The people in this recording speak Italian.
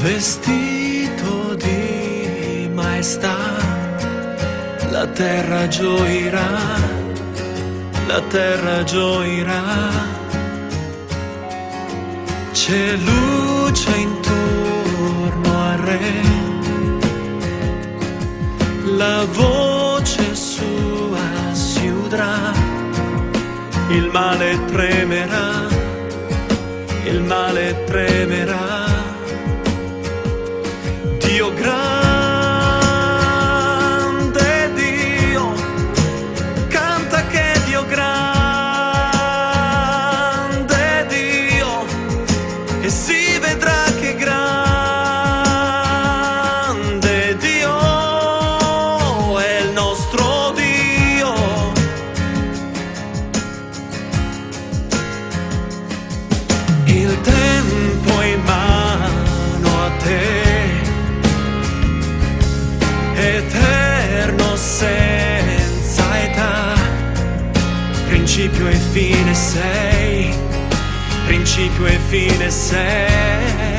vestito di maestà, la terra gioirà, la terra gioirà. C'è luce intorno al re, la voce sua si udrà, il male tremerà, il male tremerà. Dio grande, Dio, canta che Dio grande, Dio, e si vedrà che grande Dio è il nostro Dio. Il tempo è in mano a te, eterno senza età, principio e fine sei, principio e fine sei.